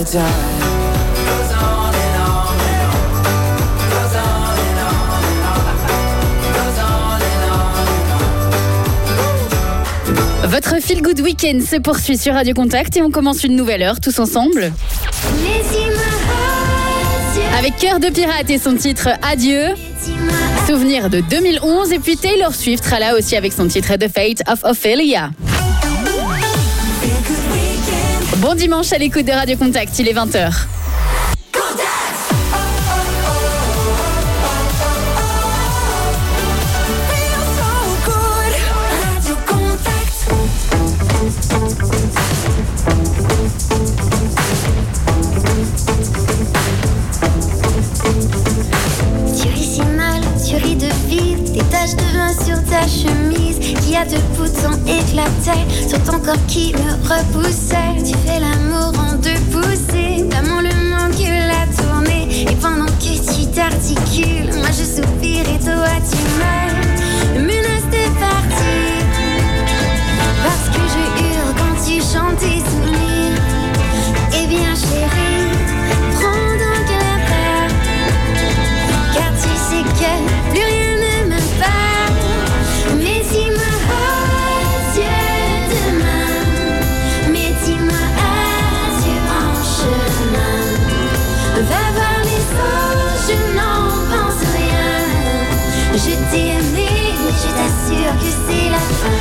time goes on and on and on, goes on and on and on, goes on and on and on. Votre Feel Good Weekend se poursuit sur Radio Contact et on commence une nouvelle heure tous ensemble. Avec Cœur de Pirate et son titre Adieu. Souvenir de 2011 et puis Taylor Swift sera là aussi avec son titre The Fate of Ophelia. Bon dimanche à l'écoute de Radio Contact, il est 20h. De vin sur ta chemise qui a deux boutons éclatés sur ton corps qui me repoussait. Tu fais l'amour en deux poussées, d'amour le manque la tournée. Et pendant que tu t'articules, moi je soupire et toi tu meurs. Menace de partir parce que je hurle quand tu chantes tes souvenirs. Eh bien chérie, prends donc la peur, car tu sais que plus rien mais dis-moi adieu demain, mais dis-moi adieu en chemin. Va voir les autres, je n'en pense rien. Je t'ai aimé, mais je t'assure que c'est la fin.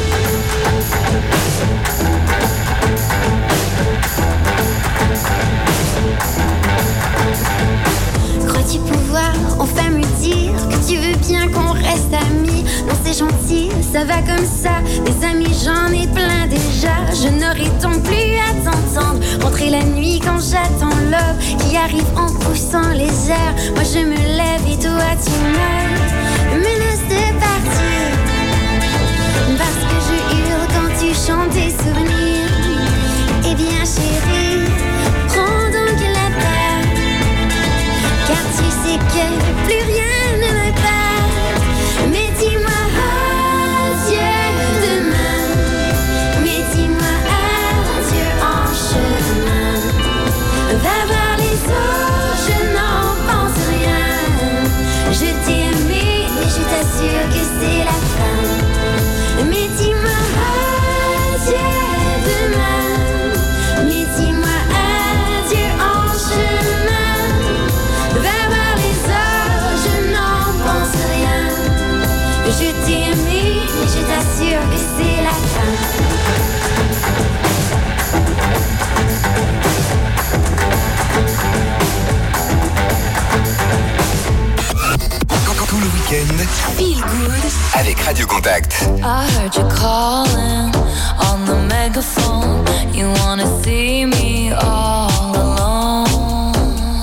Crois-tu pouvoir enfin me dire que tu veux bien qu'on reste amis? Non c'est gentil, ça va comme ça. Des amis j'en ai plein déjà. Je n'aurai donc plus à t'entendre rentrer la nuit quand j'attends l'aube qui arrive en poussant les airs. Moi je me lève et toi tu meurs. Menace de partir parce que je hurle quand tu chantes tes souvenirs. Eh bien chérie, prends donc la terre, car tu sais que plus rien ne me passe. Mais dis-moi adieu demain, mais dis-moi adieu en chemin. Va voir les autres, je n'en pense rien. Je t'ai aimé, mais je t'assure que c'est la fin. Mais dis-moi adieu demain, mais dis-moi adieu en chemin. Va voir les autres, je n'en pense rien. Je t'ai aimé, mais je t'assure que c'est la fin. Tout le week-end, Feel Good avec Radio Contact. I heard you calling on the megaphone. You wanna see me all alone.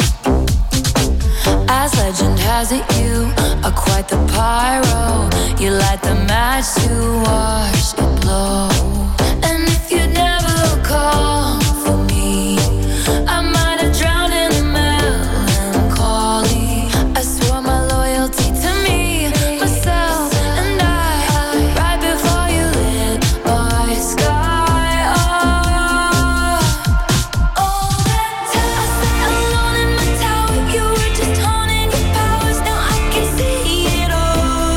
As legend has it, you are quite the pyro. You light the match to watch it blow. And if you never call for me, I might have drowned in the melancholy. I swore my loyalty to me, myself, and I. Right before you lit my sky up. All that time I sat alone in my tower. You were just honing your powers. Now I can see it all.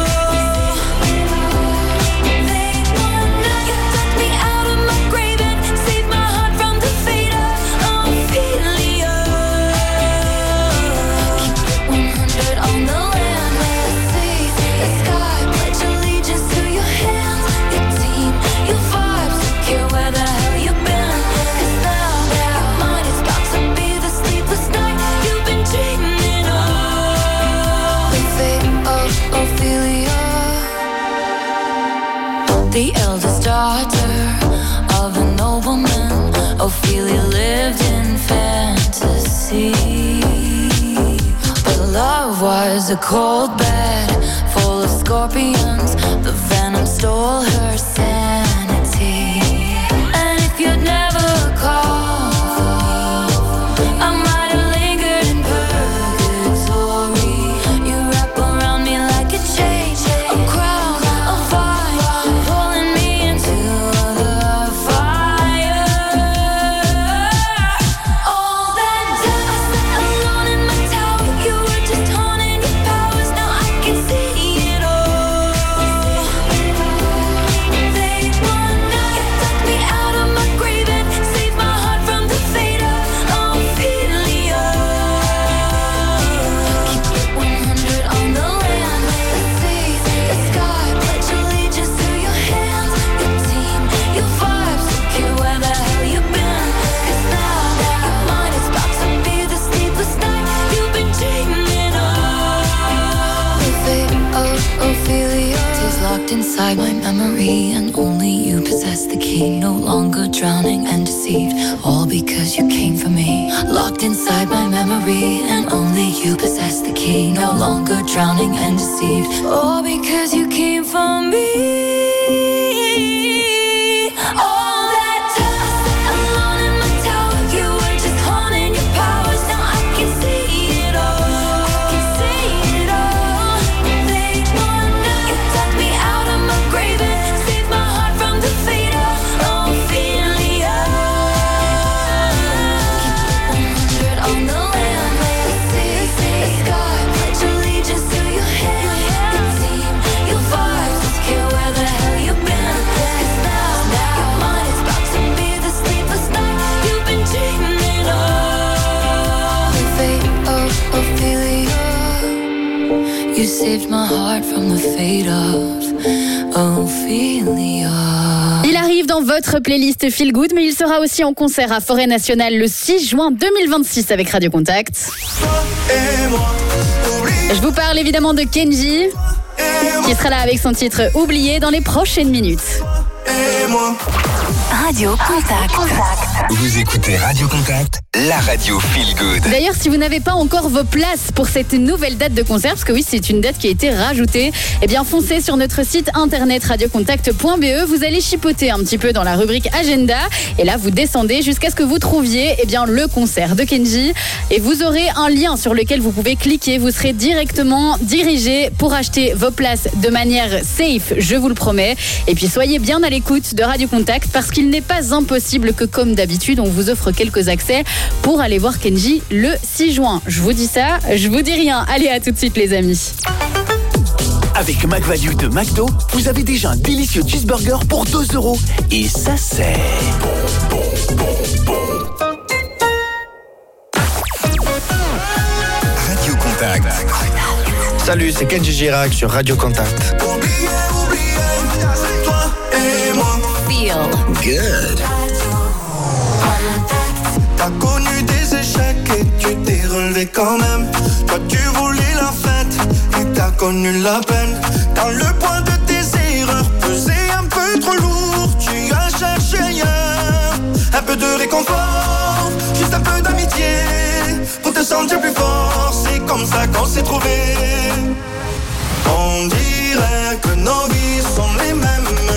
They won't know you took me out of my grave and saved my heart from the fate of Ophelia. Keep 100 on the land, let us see the sky. Pledge allegiance to your hands, your team, your vibes. Don't care where the hell you've been, 'cause now your mind is about to be the sleepless night you've been dreaming of. The fate of Ophelia, the eldest daughter of a nobleman. Ophelia lived in fantasy, but love was a cold bed full of scorpions. The venom stole her sanity. And if you'd never called for me, I might have lingered in purgatory. You wrap around me like a chain, a crown, a vine, pulling me into the fire. All Locked inside my memory, and only you possess the key. No longer drowning and deceived, all because you came for me. Locked inside my memory, and only you possess the key. No longer drowning and deceived, all because you came for me. All that time alone in my tower, you were just honing your powers. Now I can see it all. I can see it all. They wonder you dug me out of my grave and saved my heart from the fate of Ophelia. Keep 100 on the land, lay a sky, pledge allegiance to your hand. It seemed you'll fight, just care where the hell you've been. 'Cause now your mind is about to be the sleepless night you've been dreaming of. The fate of Ophelia. You saved my heart from the fate of Ophelia. Il arrive dans votre playlist Feel Good, mais il sera aussi en concert à Forêt Nationale le 6 juin 2026 avec Radio Contact. Je vous parle évidemment de Kenji, qui sera là avec son titre Oublié dans les prochaines minutes. Radio Contact. Vous écoutez Radio Contact, la radio Feel Good. D'ailleurs, si vous n'avez pas encore vos places pour cette nouvelle date de concert, parce que oui, c'est une date qui a été rajoutée, eh bien foncez sur notre site internet radiocontact.be. Vous allez chipoter un petit peu dans la rubrique agenda, et là vous descendez jusqu'à ce que vous trouviez le concert de Kenji, et vous aurez un lien sur lequel vous pouvez cliquer. Vous serez directement dirigé pour acheter vos places de manière safe, je vous le promets. Et puis soyez bien à l'écoute de Radio Contact, parce qu'il n'est pas impossible que, comme d'habitude, on vous offre quelques accès pour aller voir Kenji le 6 juin. Je vous dis ça, je vous dis rien. Allez, à tout de suite les amis. Avec McValue de McDo, vous avez déjà un délicieux cheeseburger pour 2 €. Et ça, c'est Radio Contact. Salut, c'est Kenji Girac sur Radio Contact. Feel Good. T'as connu des échecs et tu t'es relevé quand même. Toi tu voulais la fête et t'as connu la peine. Quand le poids de tes erreurs pesait un peu trop lourd, tu as cherché ailleurs un peu de réconfort, juste un peu d'amitié pour te sentir plus fort. C'est comme ça qu'on s'est trouvés. On dirait que nos vies sont les mêmes.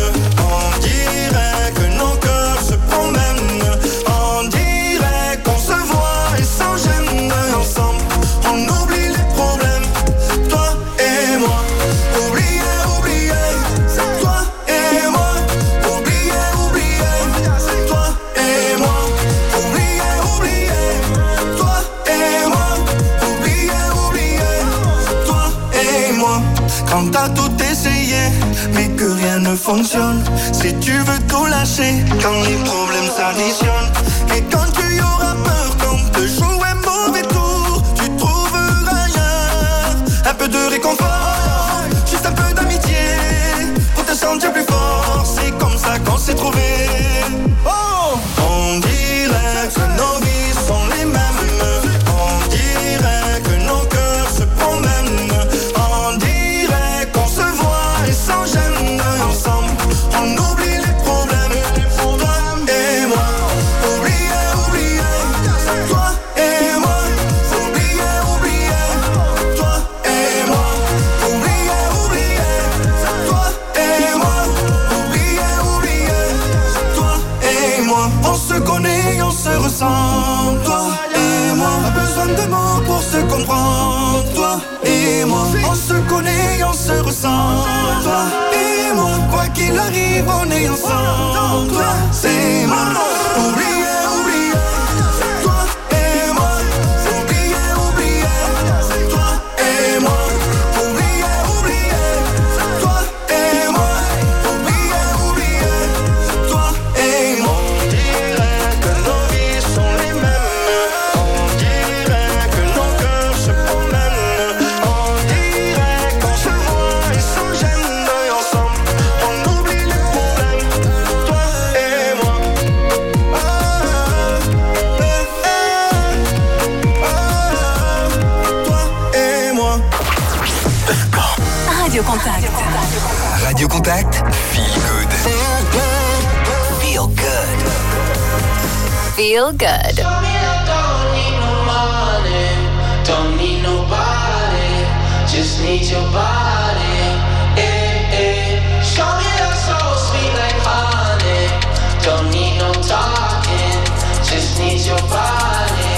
On dirait que nos cœurs se promènent. On dirait qu'on se voit et sans gêne. Ensemble, on oublie les problèmes. Toi et moi, oublier, oublier. C'est toi et moi, oublier, oublier. C'est toi et moi, oublier, oublier. Toi et moi, oublier, oublier. Toi et moi. Quand t'as tout essayé, mais que rien ne fonctionne. Si tu veux tout lâcher, quand les problèmes s'additionnent. Et quand tu auras peur qu'on te joue un mauvais tour, tu trouveras ailleurs un peu de réconfort, juste un peu d'amitié pour te sentir plus fort. C'est comme ça qu'on s'est trouvés. Oh, on dirait que nos vies sont les mêmes. On dirait que nos cœurs se promènent. On dirait qu'on se voit et sans gêne. Ensemble, on oublie les problèmes. Toi et moi, oublier, oublier. Toi et moi, oublier, oublier. Toi et moi, oublier, oublier. Toi et moi, oublier, oublier. Toi et moi, on se connaît, on se ressent. Toi et moi, pas besoin de mots pour se comprendre. Toi et moi, on se connaît, on se ressent. Toi et moi, quoi qu'il arrive, on est ensemble. Toi, c'est moi, oublier, oublier. Toi et moi, oublier, oublier. Toi et moi, oublier, oublier. Toi et moi, oublier, oublier. Toi et moi. On dirait que nos vies sont les mêmes. On dirait que nos cœurs se promènent. On dirait qu'on se voit et sans gêne. Ensemble, on oublie les problèmes. Toi et moi. Toi et moi. Radio Contact. Radio Contact, feel good. Feel good. Feel good. Don't need no money, don't need nobody, just need your body. Show me that soul sweet like honey. Don't need no talking, just need your body.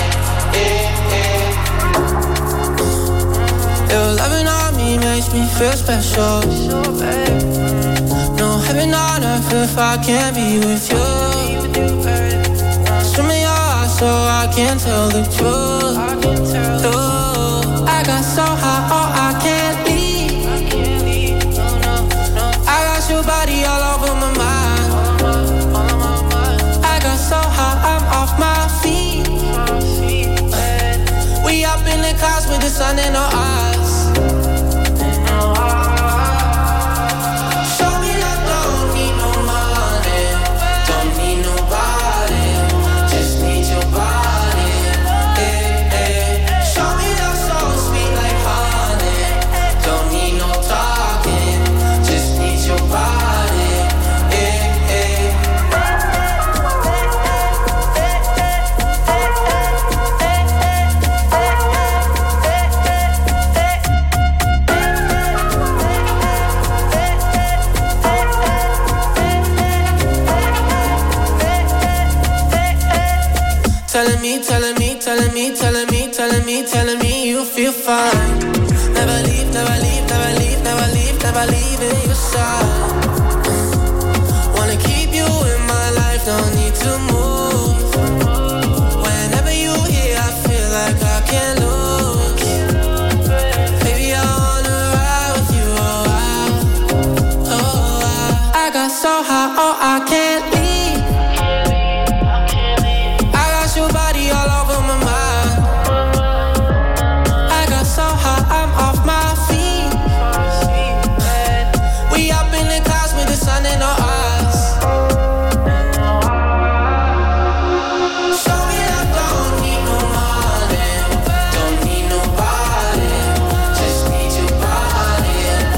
Your loving on me makes me feel special. No heaven on earth if I can't be with you. Show me your eyes so I can tell the truth. I got so high, oh I can't leave. I got your body all over my mind. I got so high, I'm off my feet. We up in the clouds with the sun in our eyes. Telling me you feel fine. Never leave, never leave, never leave, never leave, never leaving your side. Wanna keep you in my life, don't need to move. Whenever you here, I feel like I can't lose. Baby, I wanna ride with you, I got so high, oh I can't leave. I got your body all over my mind. I'm off my feet. We up in the clouds with the sun in our eyes. Show me I don't need no money, don't need nobody, just need your body.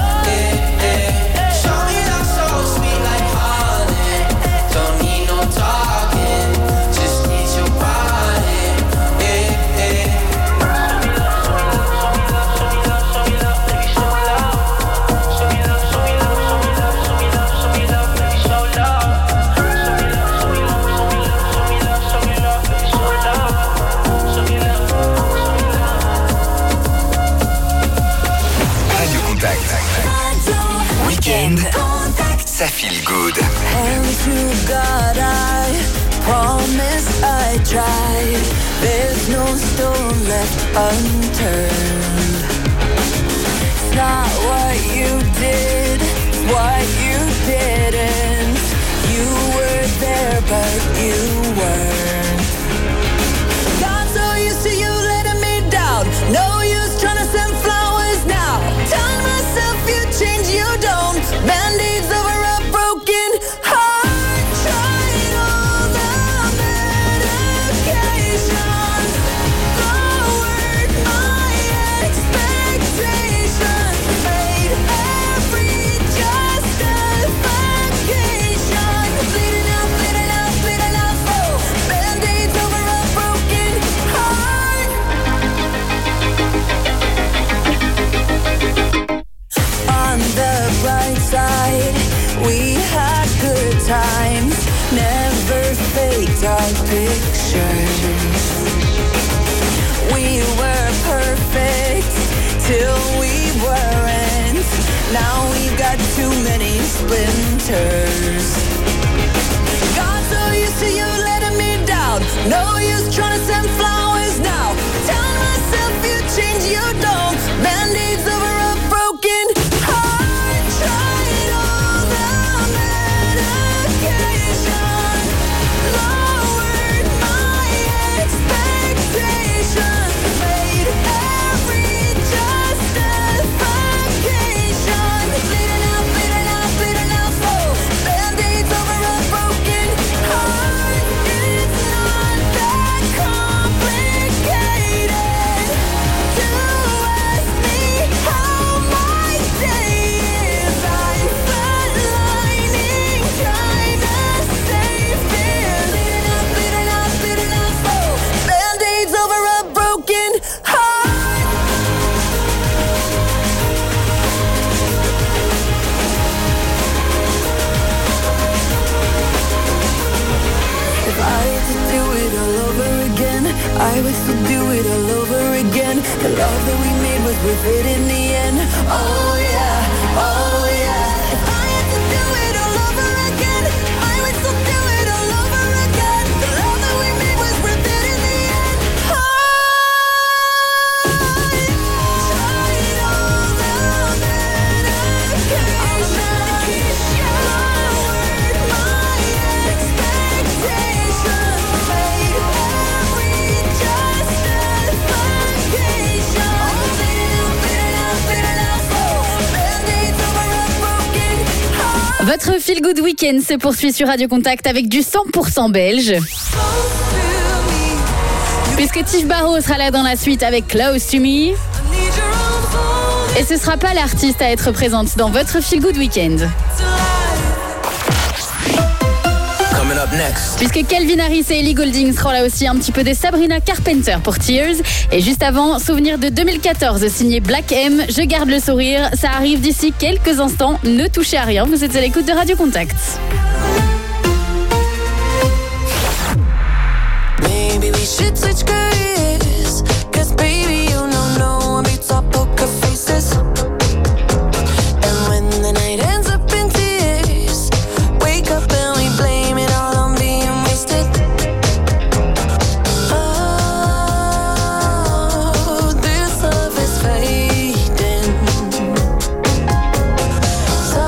Show me that soul sweet like honey. Don't need no talking, just need your body. Weekend, ça feel good. And to God I promise I tried. There's no stone left unturned. It's not what you did, it's what you didn't. You were there but you weren't. Got so used to you letting me down. No use trying to send flowers now. Telling myself you change, you don't. Band-aids over a broken heart. Tried all the medication. Lowered my expectations. Made every justification. Bleeding out, bleeding out, bleeding out slow. Band-aids over a broken heart. On the bright side, we had good times, never faked our pictures. We were perfect till we weren't. Now we've got too many splinters. Got so used to you letting me down. No use trying to send flowers now. Telling myself you change, you don't. Band-aids over a broken heart. Tried all the medication. Lowered my expectations. Made every justification. Bleeding out, bleeding out, bleeding out slow. love that we made was worth it in the end. Oh yeah, oh yeah. If I had to do it all over again, I would still do it all over again. The love that we made was worth it in the end. Oh yeah. Tried all the medication. I'm trying to keep your word, my expectations fade. Every justification. Votre Feel Good Weekend se poursuit sur Radio Contact avec du 100% belge. Puisque Tiff Barrow sera là dans la suite avec Close to Me. Et ce sera pas l'artiste à être présente dans votre Feel Good Weekend. Puisque Calvin Harris et Ellie Goulding seront là aussi, un petit peu de Sabrina Carpenter pour Tears. Et juste avant, souvenir de 2014 signé Black M, Je garde le sourire. Ça arrive d'ici quelques instants, ne touchez à rien, vous êtes à l'écoute de Radio Contact. Maybe we should switch careers, 'cause baby you know I'm beats our poker faces. And when the night ends up in tears, wake up and we blame it all on being wasted. Oh, this love is fading. So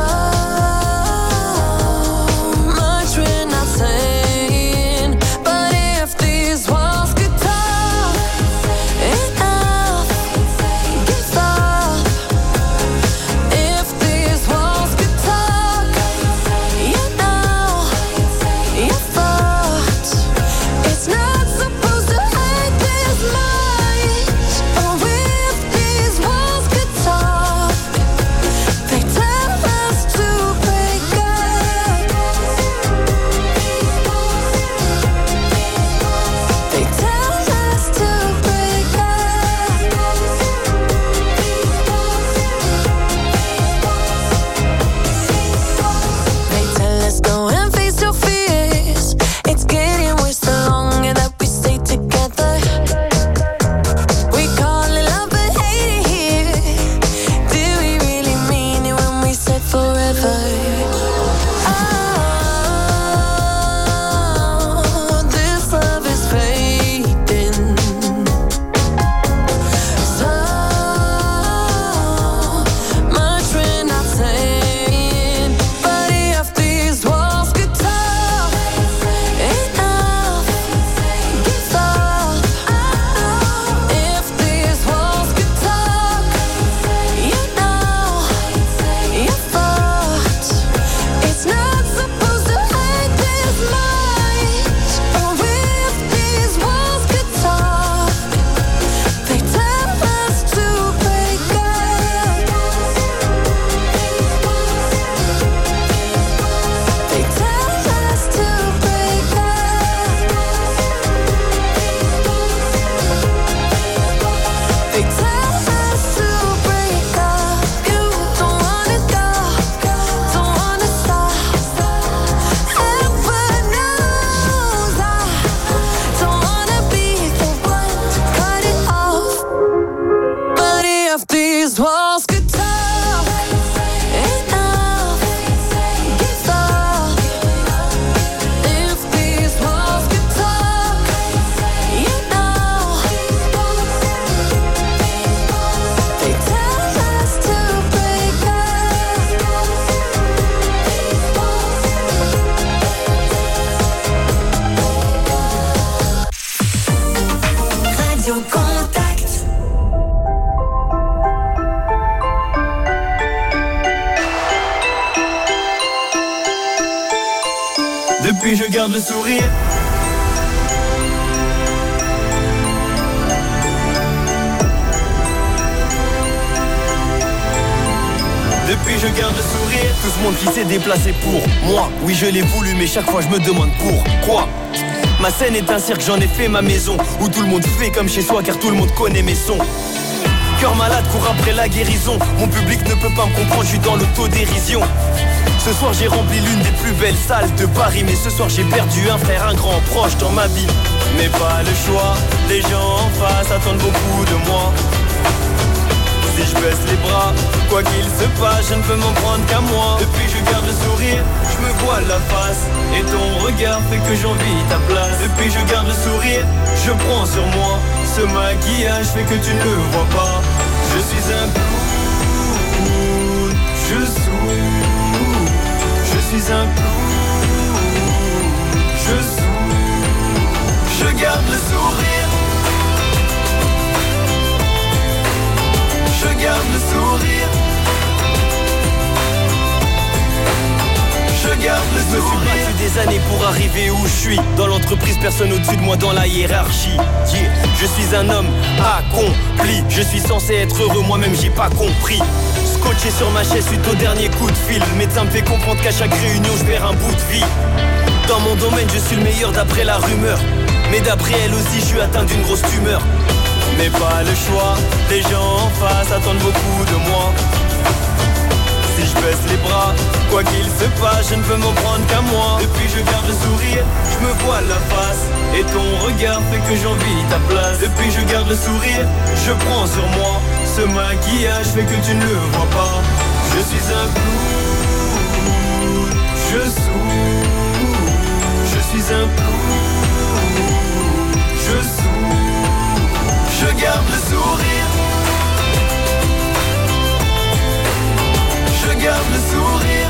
much we're not saying, but if these walls could talk, enough, give up. If these walls could talk, you know, you thought it's not supposed to hurt this much. Oh, if these walls could talk, they tell us to break up. They tell us to break up. They tell us go and face your fears. It's getting worse the longer that we stay together. We call it love but hate it here. Do we really mean it when we said forever? Oh, this love is fading. So much we're not saying, but if these walls could talk, enough, give up. If these walls could talk, you know, you thought it's not supposed to hurt this much. Oh, if these walls could talk, they tell us to break up. They tell us to break up. They tell us to break up. You don't wanna go, don't wanna stop. Heaven knows I don't wanna be the one to cut it off. But if these walls could talk, enough, give up. If these walls could talk, you know, they tell us to break up. Radio Contact. Depuis je garde le sourire. Depuis je garde le sourire. Tout ce monde qui s'est déplacé pour moi. Oui je l'ai voulu mais chaque fois je me demande pourquoi. Ma scène est un cirque, j'en ai fait ma maison, où tout le monde fait comme chez soi car tout le monde connaît mes sons. Cœur malade, court après la guérison. Mon public ne peut pas me comprendre, je suis dans l'autodérision. Ce soir j'ai rempli l'une des plus belles salles de Paris. Mais ce soir j'ai perdu un frère, un grand proche dans ma vie. Mais pas le choix, les gens en face attendent beaucoup de moi. Si je baisse les bras, quoi qu'il se passe, je ne peux m'en prendre qu'à moi. Depuis je garde le sourire, je me voile la face. Et ton regard fait que j'envie ta place. Depuis je garde le sourire, je prends sur moi. Ce maquillage fait que tu ne le vois pas. Je suis un clown, je souris. Je suis un clown, je souris. Je garde le sourire. Je garde le sourire. Je garde le sourire. Je me suis battu des années pour arriver où je suis. Dans l'entreprise, personne au-dessus de moi dans la hiérarchie. Yeah. Je suis un homme accompli. Je suis censé être heureux, moi-même j'ai pas compris. Scotché sur ma chaise suite au dernier coup de fil. Le médecin me fait comprendre qu'à chaque réunion je perds un bout de vie. Dans mon domaine je suis le meilleur d'après la rumeur. Mais d'après elle aussi je suis atteint d'une grosse tumeur. Mais pas le choix, les gens en face attendent beaucoup de moi. Si je baisse les bras, quoi qu'il se passe, je ne peux m'en prendre qu'à moi. Depuis je garde le sourire, je me voile la face. Et ton regard fait que j'envie ta place. Depuis je garde le sourire, je prends sur moi. Ce maquillage fait que tu ne le vois pas. Je suis un clown, je souris. Je suis un clown, je souris. Je garde le sourire. Je garde le sourire.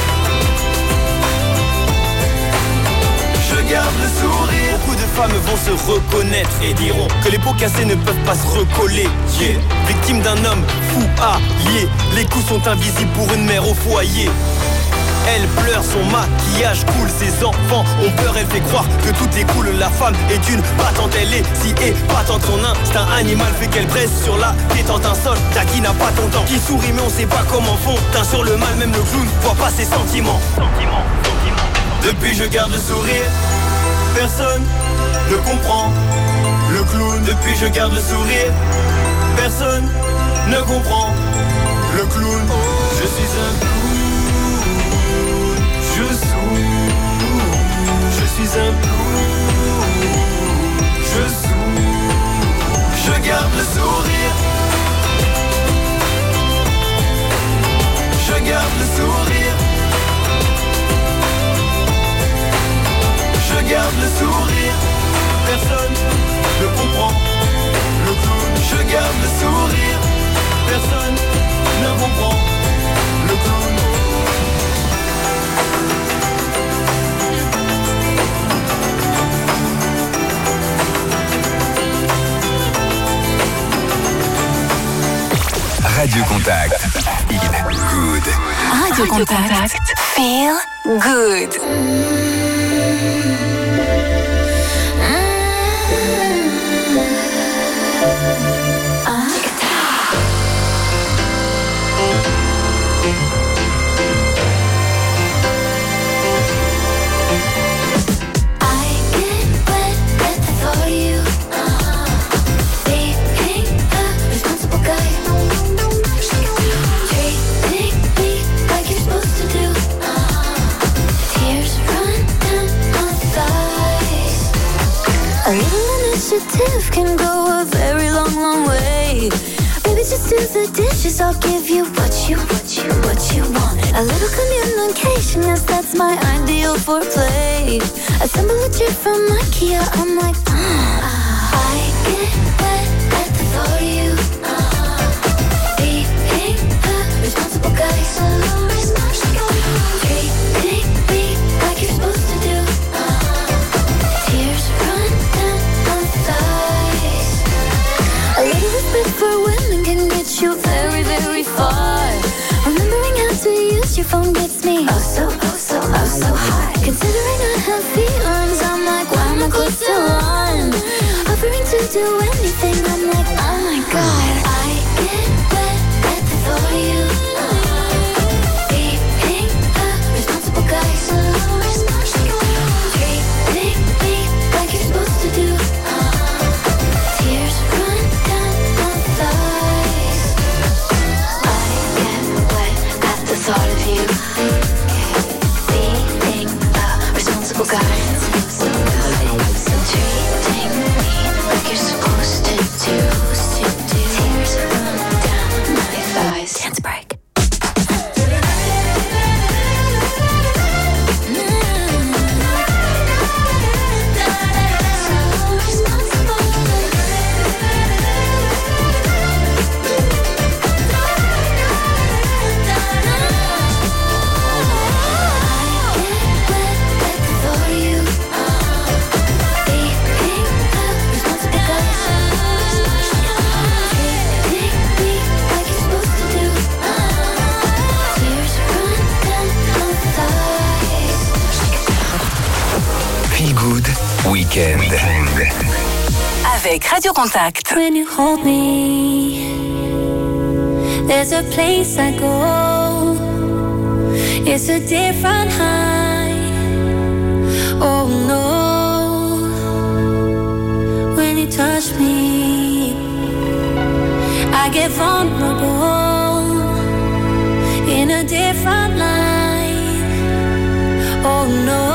Je garde le sourire. Beaucoup de femmes vont se reconnaître et diront que les peaux cassées ne peuvent pas se recoller. Yeah. Victime d'un homme fou allié, les coups sont invisibles pour une mère au foyer. Elle pleure, son maquillage coule, ses enfants ont peur, elle fait croire que tout est cool. La femme est une battante, elle est si épatante. Son instinct animal fait qu'elle presse sur la détente. Un soldat qui n'a pas ton temps, qui sourit mais on sait pas comment font. Teint sur le mal, même le clown voit pas ses sentiments. Depuis je garde le sourire, personne ne comprend. Le clown, depuis je garde le sourire, personne ne comprend. Le clown, je suis un clown. Je souris, je suis un clown, je souris, je garde le sourire. Je garde le sourire. Je garde le sourire. Personne ne comprend. Le clown, je garde le sourire. Personne ne comprend. Le clown. Radio Contact. Feel good. Radio Contact. Feel good. Initiative can go a very long, long way. Baby, just do the dishes, I'll give you what you want. A little communication, yes, that's my ideal foreplay. Assemble a chair from IKEA, I'm like, I get wet at the thought of you. Being a responsible guy, so responsible. Treating me like you're supposed to do. Tears run down my thighs. A little respect for women can get you very, very far. Remembering how to use your phone gets me oh so high. Considering I have feelings, I'm like, why am I close to one? Offering to do anything, I'm like, oh my god. I get wet at the thought of you. Being a responsible guy, so responsible. Treating me like you're supposed to do. Tears run down my thighs. I get wet at the thought of you. week-end. Avec Radio Contact. When you hold me, there's a place I go. It's a different high. Oh no. When you touch me, I get vulnerable in a different light. Oh no.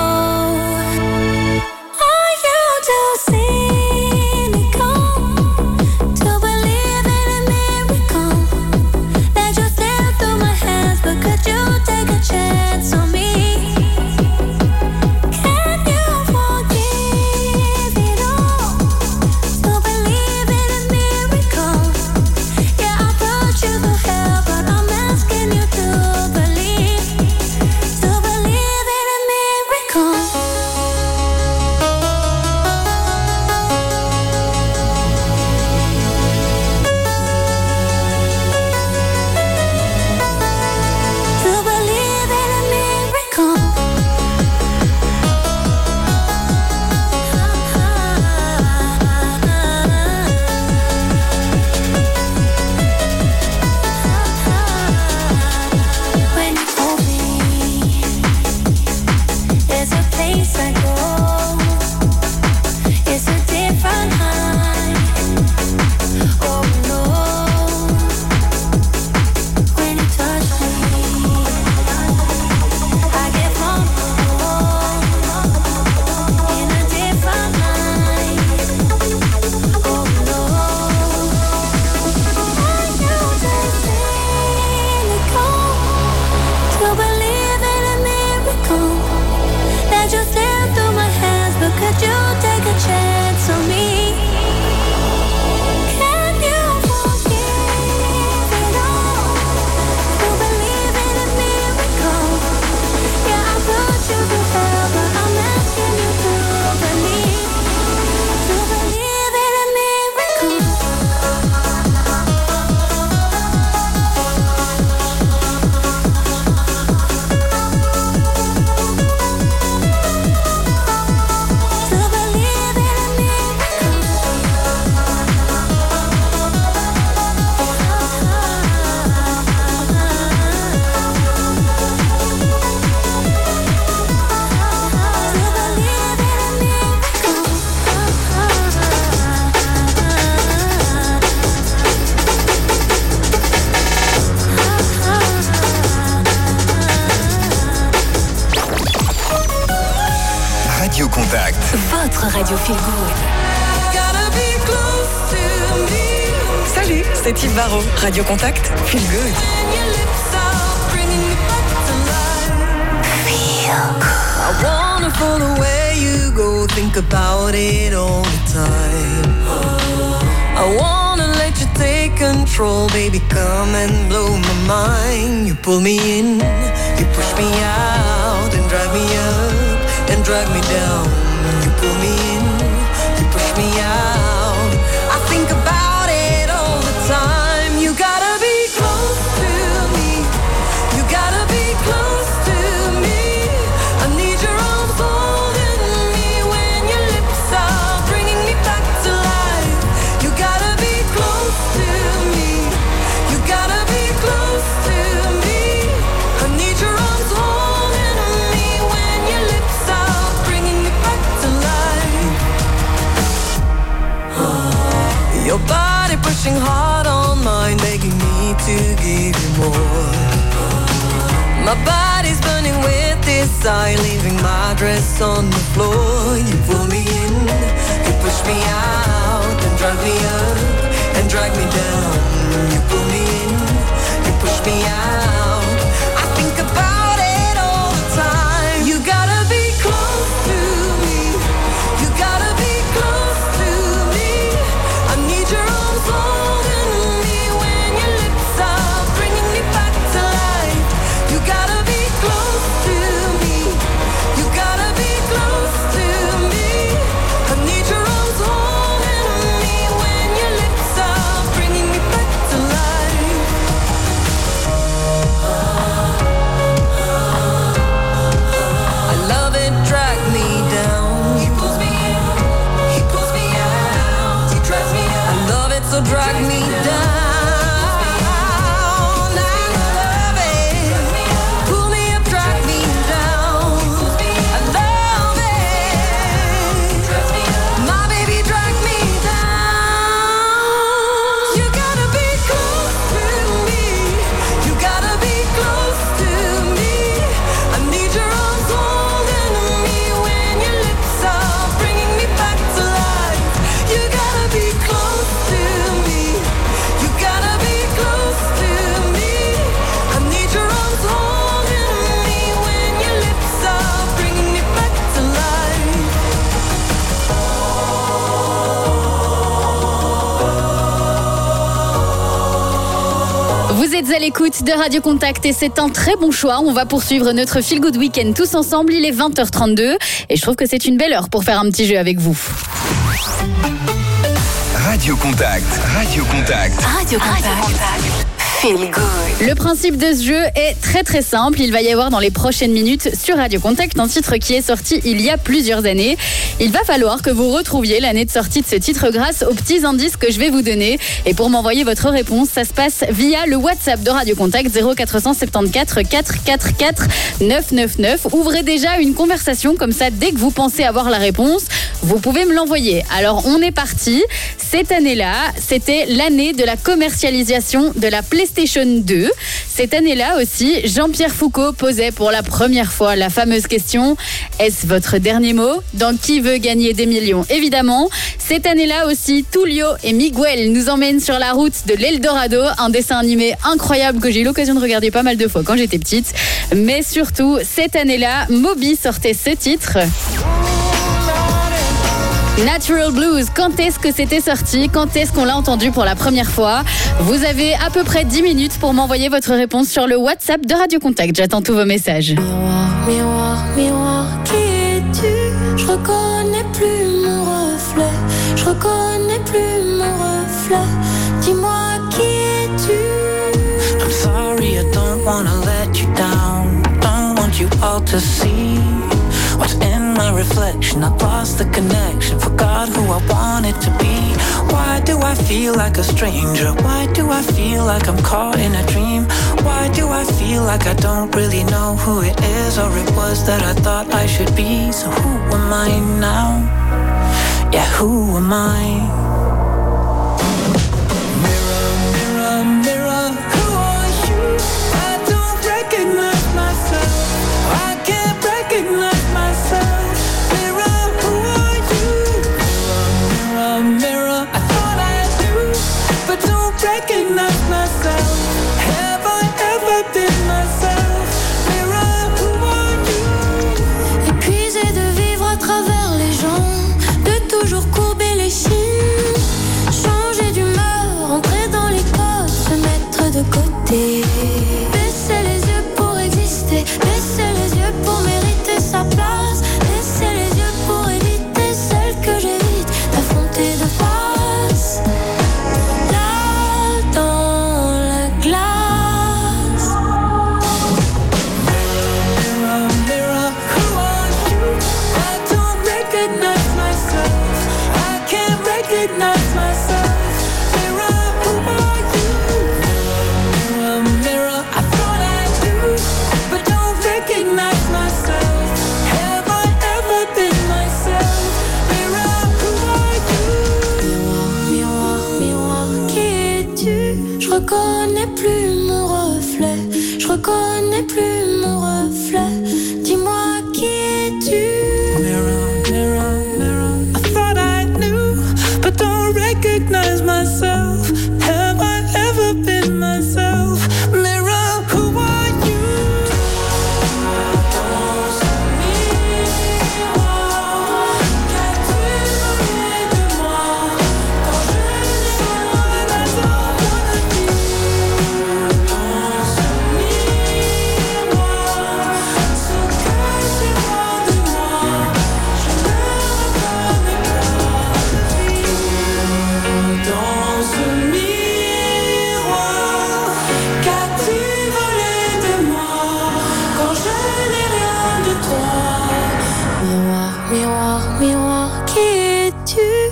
Votre radio feel good. Salut, c'est Yves Barrault. Radio Contact, feel good. I wanna follow where you go, think about it all the time. I wanna let you take control, baby, come and blow my mind. You pull me in, you push me out, and drive me up, and drag me down. You pull me in, you push me out. I think about it all the time. You gotta be close to me. You gotta be close to me. I need your arms holding me when your lips are bringing me back to life. You gotta be close to me. You gotta be close to me. I need your arms holding me when your lips are bringing me back to life. Your body pushing hard on mine, begging me to give you more. My body's burning with desire, leaving my dress on the floor. You pull me in, you push me out, and drag me up, and drag me down. You pull me in, you push me out. I think about it all the time. You gotta be close to me. You gotta be close to me. I need your arms holding me when your lips are bringing me back to life. You gotta be close to me. You gotta be close to me. I need your arms holding me when your lips are bringing me back to life. Vous êtes à l'écoute de Radio Contact et c'est un très bon choix. On va poursuivre notre Feel Good Weekend tous ensemble. Il est 20h32 et je trouve que c'est une belle heure pour faire un petit jeu avec vous. Radio Contact. Radio Contact. Radio Contact. Feel good. Le principe de ce jeu est très très simple. Il va y avoir dans les prochaines minutes sur Radio Contact un titre qui est sorti il y a plusieurs années. Il va falloir que vous retrouviez l'année de sortie de ce titre grâce aux petits indices que je vais vous donner. Et pour m'envoyer votre réponse, ça se passe via le WhatsApp de Radio Contact 0474 444 999. Ouvrez déjà une conversation comme ça dès que vous pensez avoir la réponse. Vous pouvez me l'envoyer. Alors on est parti. Cette année-là, c'était l'année de la commercialisation de la PlayStation 2. Cette année-là aussi, Jean-Pierre Foucault posait pour la première fois la fameuse question « Est-ce votre dernier mot ?» Dans Qui veut gagner des millions, évidemment. Cette année-là aussi, Tullio et Miguel nous emmènent sur la route de l'Eldorado, un dessin animé incroyable que j'ai eu l'occasion de regarder pas mal de fois quand j'étais petite. Mais surtout, cette année-là, Moby sortait ce titre. Natural Blues, quand est-ce que c'était sorti? Quand est-ce qu'on l'a entendu pour la première fois? Vous avez à peu près 10 minutes pour m'envoyer votre réponse sur le WhatsApp de Radio Contact. J'attends tous vos messages. Miroir, miroir, miroir, qui es-tu? Je reconnais plus mon reflet. Je reconnais plus mon reflet. Dis-moi qui es-tu? I'm sorry, I don't wanna let you down. Don't want you all to see what's in my reflection. I lost the connection, forgot who I wanted to be. Why do I feel like a stranger? Why do I feel like I'm caught in a dream? Why do I feel like I don't really know who it is or it was that I thought I should be? So who am I now? Yeah, who am I? Mirror, mirror, mirror, who are you? I don't recognize myself. I can't recognize myself. Mirror, who are you? Mirror, mirror, mirror, I thought I knew, but don't recognize myself. Have I ever been myself? Mirror, who are you? Épuisé de vivre à travers les gens, de toujours courber les chines, changer d'humeur, entrer dans les codes, se mettre de côté, baisser les yeux pour exister, baisser les yeux pour mériter sa place, baisser les yeux pour éviter celle que j'évite d'affronter de face. Là dans la glace. Mirror, mirror, who are you? I don't recognize myself. I can't recognize myself. Mirror, who are you? Mirror, mirror, I thought I knew, but don't recognize myself. Have I ever been myself? Mirror, who are you? Miroir, miroir, qui es-tu? Je reconnais plus mon reflet. Je reconnais plus mon reflet. Dis-moi qui es-tu? Mirror, mirror, mirror, I thought I knew, but don't recognize myself. Have I ever been myself? Mirror, who are you? Dans ce miroir, qu'as-tu volé de moi quand je n'ai rien besoin de vie? Dans ce miroir, ce que j'ai loin de moi, je ne reconnais pas. Dans ce miroir, qu'as-tu volé de moi quand je n'ai rien de toi? Miroir, miroir, miroir, qui es-tu?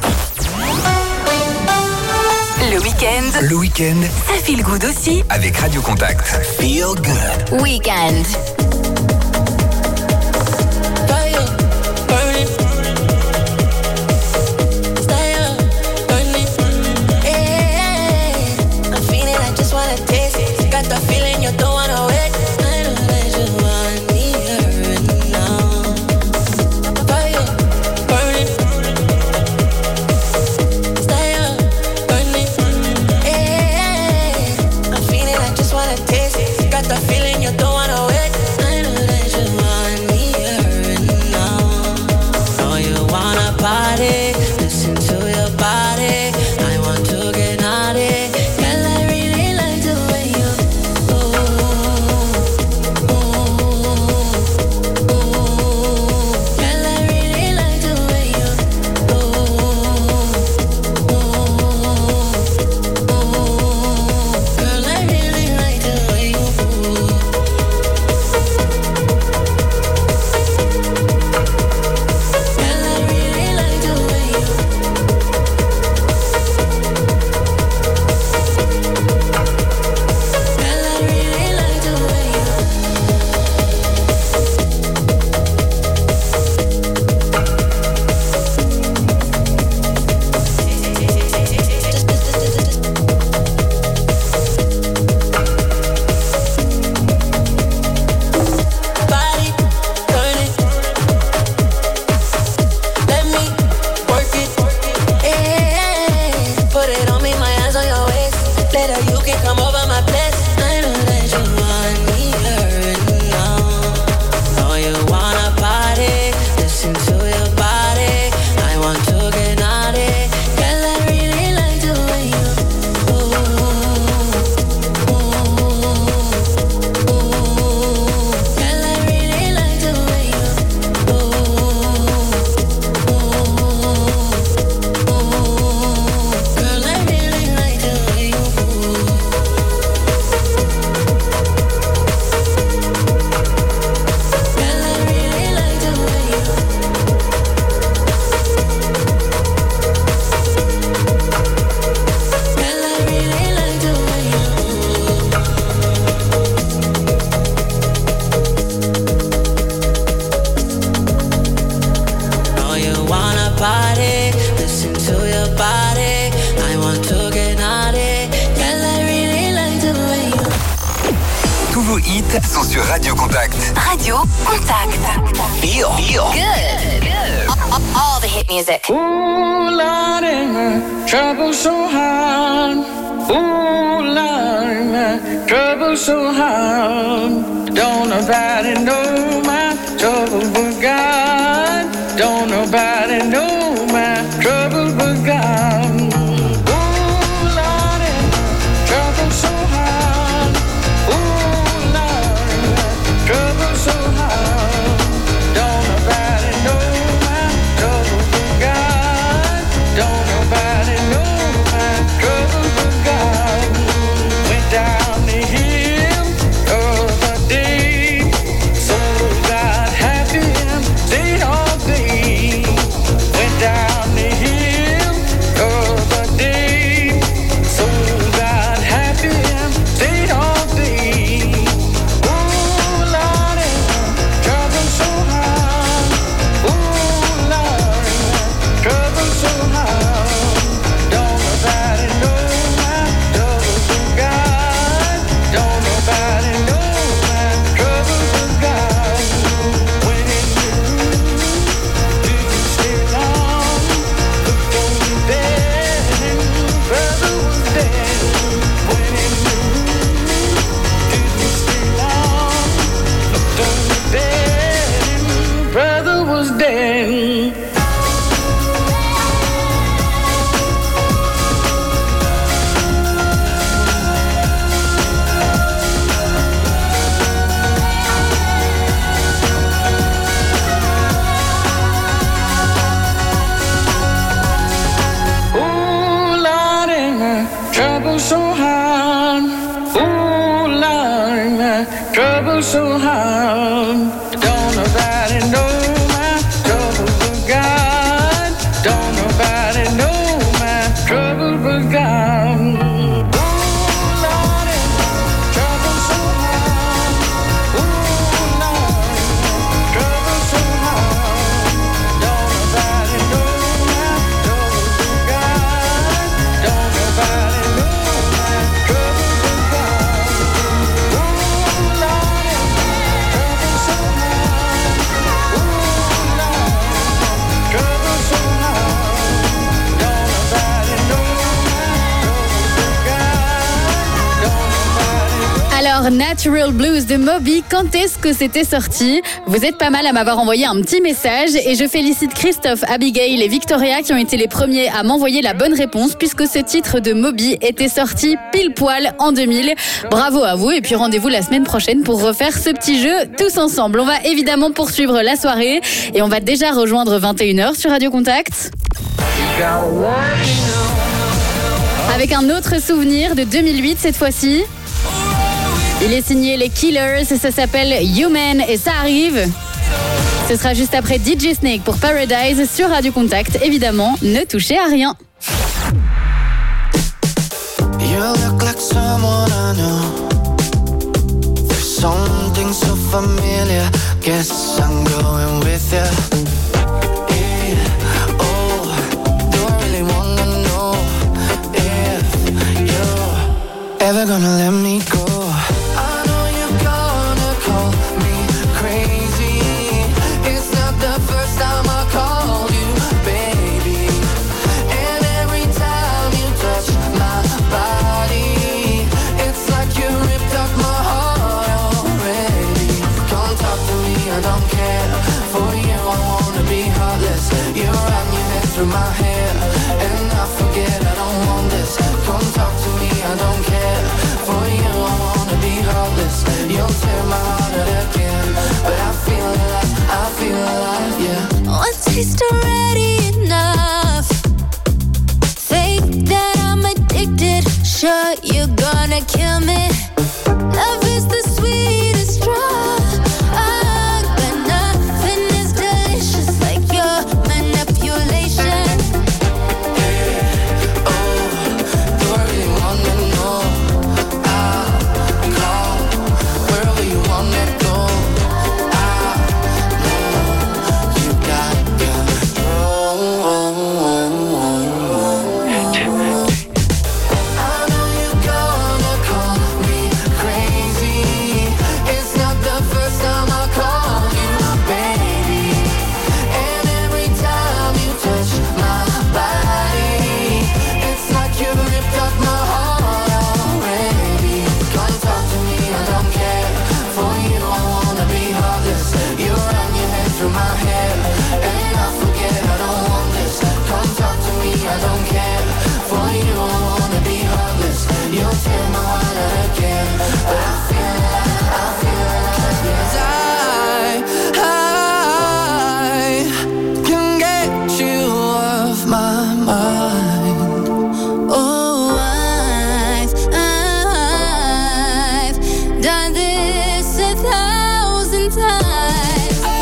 Le week-end, Le week-end ça feel good aussi. avec Radio Contact. Feel good. Weekend. Fire, burning, stay up, burning. Yeah, I'm feeling, I just wanna taste it. Got the feeling you don't wanna wait. I know that you want me right now. Fire, burning, Stay up, burning. Yeah, I'm feeling, I just wanna taste it. Got the feeling you don't wanna wait. I nouveaux hits sont sur Radio Contact. Radio Contact. Feel good. All the hit music. Ooh, Lordy, my trouble so hard. Ooh, Lordy, my trouble so hard. Don't nobody know my trouble but God. Don't nobody know my trouble but God. So hard, don't nobody know my trouble but God. Don't nobody know my trouble but God. Alors, Natural Blues de Moby, quand est-ce que c'était sorti? Vous êtes pas mal à m'avoir envoyé un petit message et je félicite Christophe, Abigail et Victoria qui ont été les premiers à m'envoyer la bonne réponse puisque ce titre de Moby était sorti pile poil en 2000. Bravo à vous et puis rendez-vous la semaine prochaine pour refaire ce petit jeu tous ensemble. On va évidemment poursuivre la soirée et on va déjà rejoindre 21h sur Radio Contact. Avec un autre souvenir de 2008 cette fois-ci. Il est signé les Killers, ça s'appelle Human et ça arrive. Ce sera juste après DJ Snake pour Paradise sur Radio Contact. Évidemment, ne touchez à rien. You look like someone I know. There's something so familiar. Guess I'm going with you. Ever gonna let me go? I know you're gonna call me crazy. It's not the first time I called you, baby. And every time you touch my body, it's like you ripped up my heart already. Come talk to me, I don't care. For you, I this 1,000 times.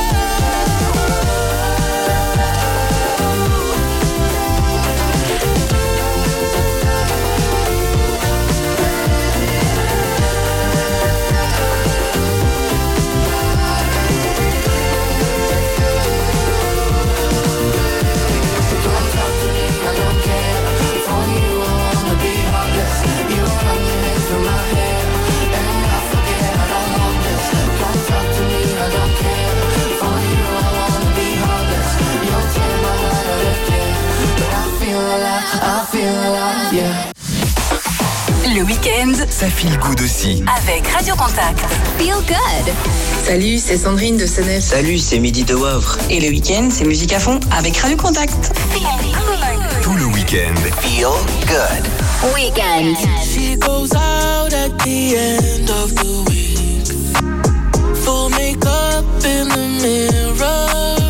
Le week-end, ça feel good aussi. Avec Radio Contact. Feel good. Salut, c'est Sandrine de Senef. Salut, c'est Midi de Wavre. Et le week-end, c'est musique à fond avec Radio Contact. Tout le week-end, feel good. Weekend. She goes out at the end of the week. Full makeup in the mirror.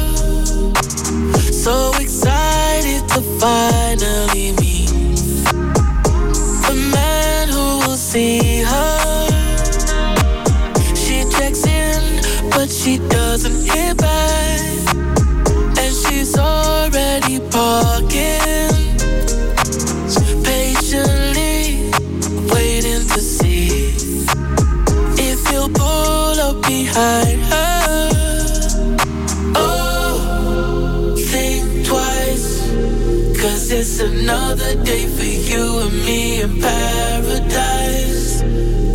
So excited to finally meet the man who will see her. She checks in, but she doesn't hear back. And she's already parking, patiently waiting to see if he'll pull up behind her. Oh, think twice, 'cause it's another day for you and me in paradise.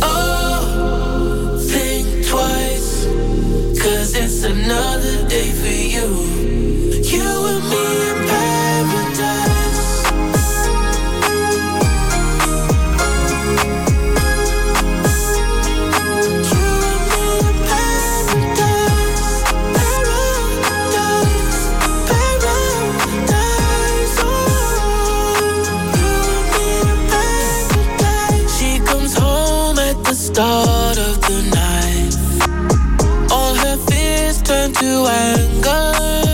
Oh, think twice, 'cause it's another day for you and me in paradise. Start of the night, all her fears turn to anger.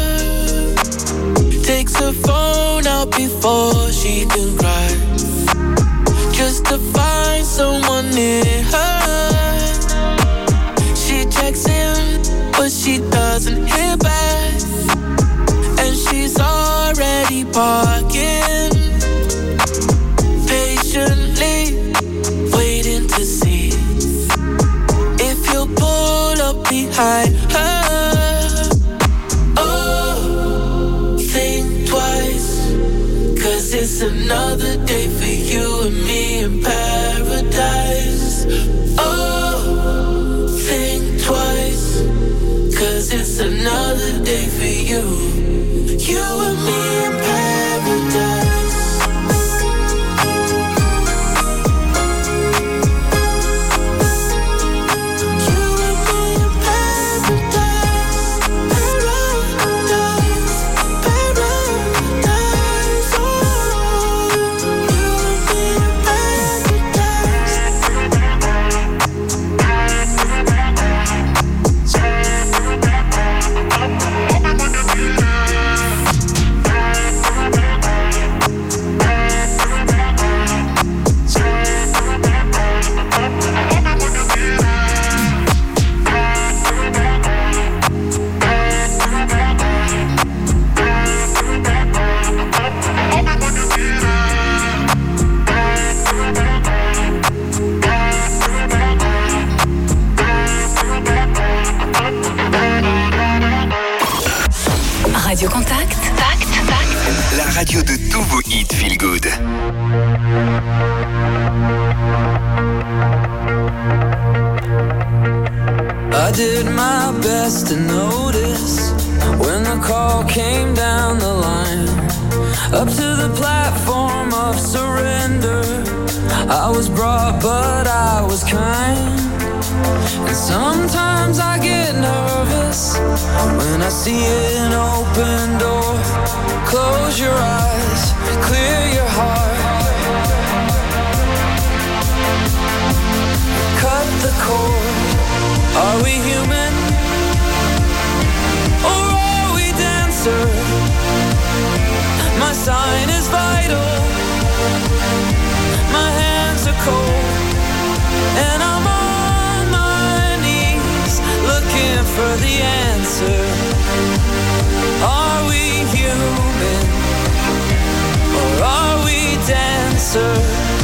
Takes her phone out before she can cry, just to find someone near her. She checks in, but she doesn't hear back, and she's already parking, patiently waiting to see if he'll pull up behind her. Oh, think twice, 'cause it's another day for you and me in paradise. Oh, think twice, 'cause it's another day for you and me in paradise. Radio Contact. La radio de tous vos hits feel good. I did my best to notice when the call came down the line, up to the platform of surrender. I was brought, but I was kind. And sometimes I get nervous when I see an open door. Close your eyes, clear your heart. Cut the cord. Are we human? Or are we dancer? My sign is vital. My hands are cold, and I'm on my for the answer. Are we human or are we dancer?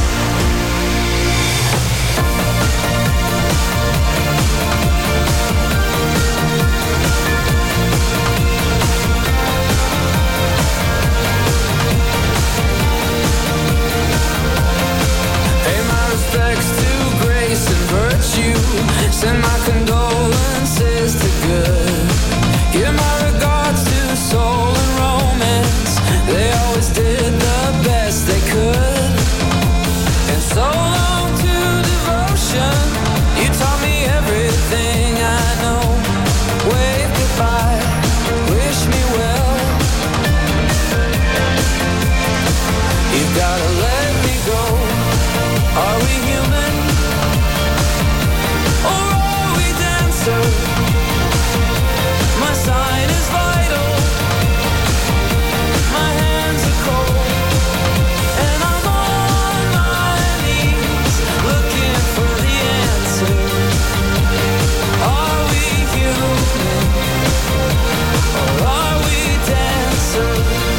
Respects to grace and virtue. Send my condolences to good. Give my regards to soul and romance. They always did the best they could. And so long to devotion. You taught me everything I know. Wave goodbye, wish me well. You've gotta let me go. Are we human or are we dancer? My sign is vital. My hands are cold and I'm on my knees looking for the answer. Are we human or are we dancer?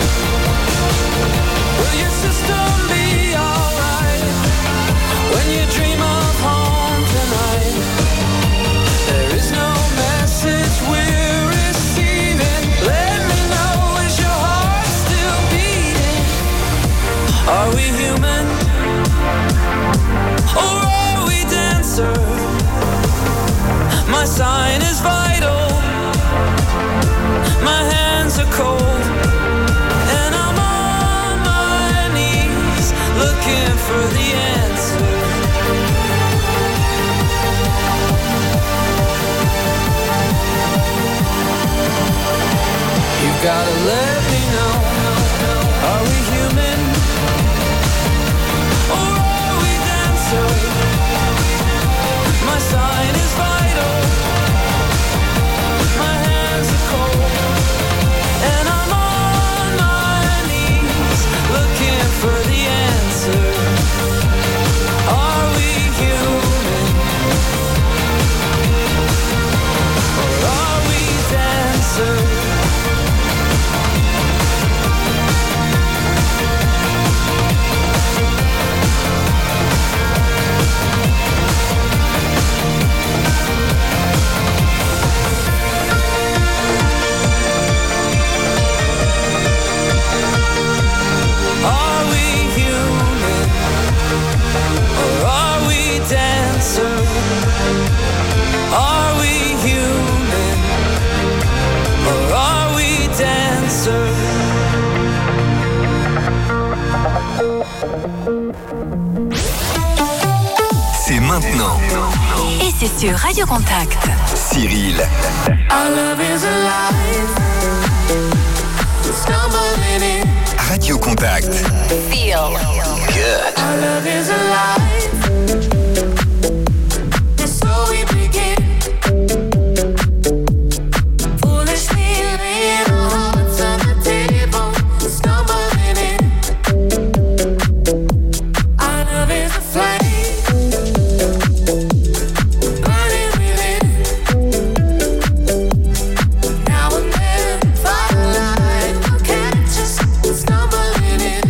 Will your system be alright when you dream of home tonight? There is no message we're receiving. Let me know, is your heart still beating? Are we human or are we dancer? My sign is vital. My hands are cold and I'm on my knees looking for the answer. You've gotta let me know. Are we human or are we dancer? My sign is vital. My hands are cold and I'm on my knees looking for the answer. Are we human or are we dancer? Are we human or are we dancer? Are we human or are we dancer? C'est maintenant. Et c'est sur Radio Contact. Cyril. Our love is alive. Stumbling in. Radio Contact. Feel good. Our love is alive. And so we begin. Foolishly laying our hearts on the table. Stumbling in. Our love is a flame. Burning within. Now and then, firelight will catch us stumbling in.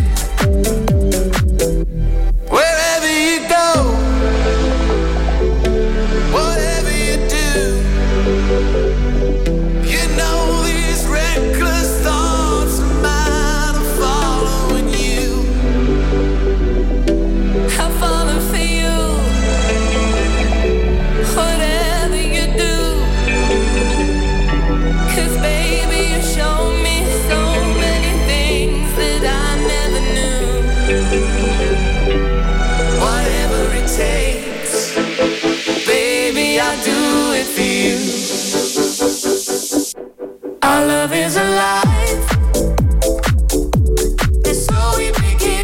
Wherever you go, whatever you do, you know these reckless thoughts of mine are following you. I'm falling for you. Whatever you do, 'cause baby you show me so many things that I never knew. Whatever it takes, baby, I'll do it for you. Our love is alive. And so we begin.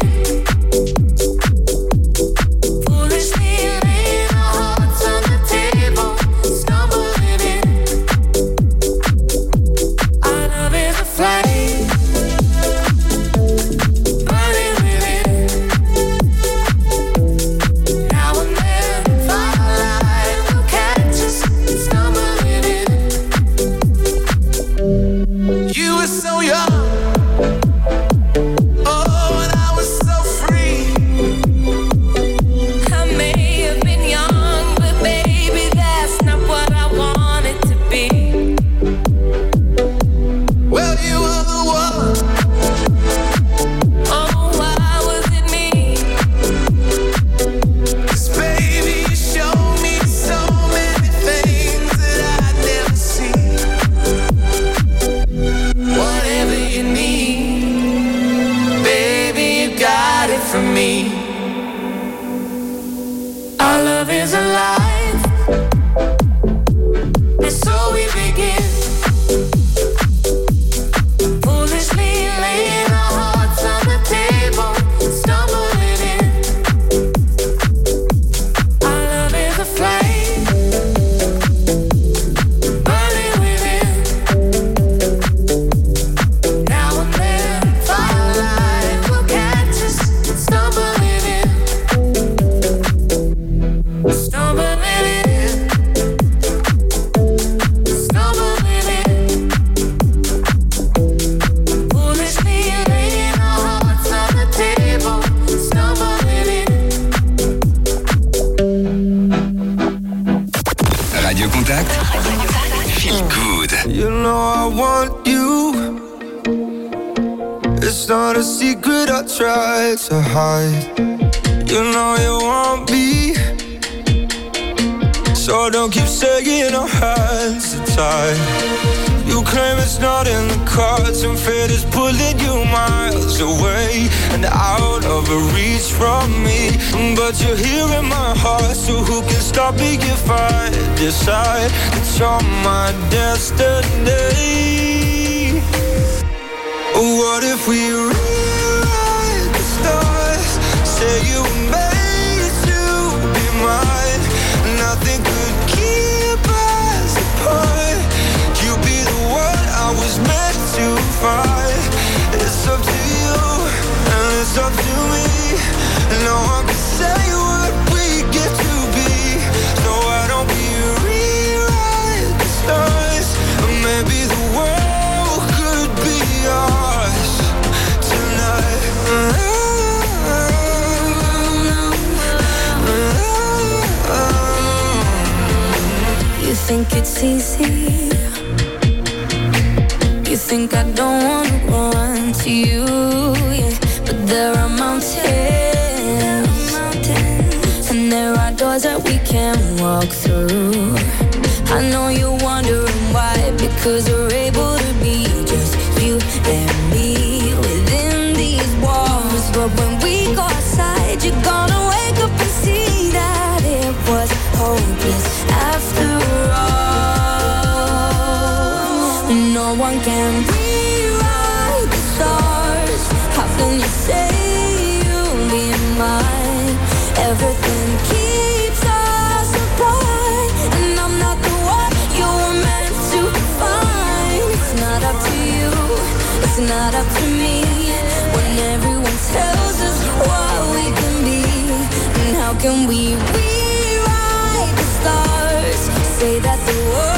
Foolishly laying our hearts on the table, stumbling in. Our love is a flame. Burning within. Now and then, firelight will catch us stumbling in. Radio Contact. Feel good. You know I want you. It's not a secret I try to hide. You know you want me. So don't keep saying our hands are tied. You claim it's not in the cards, and fate is pulling you miles away and out of reach from me. But you're here in my heart, so who can stop me if I decide that you're my destiny? What if we rewrite the stars? Say you were made to be mine. Nothing could keep us apart. You be the one I was meant to find. It's up to you, and it's up to me. No one can say what we get to be. So why don't we rewrite the stars? Maybe the world could be ours tonight. You think it's easy? You think I don't wanna run to you, yeah. But there are mountains, and there are doors that we can't walk through. I know you're wondering why, because we're able to be just you and me within these walls. But when we go outside, you're gonna wake up and see that it was hopeless after all. No one can rewrite the stars. How can you say you'll be mine? Everything keeps us apart, and I'm not the one you were meant to find. It's not up to you, it's not up to me. When everyone tells us what we can be, and how can we rewrite the stars? Say that the world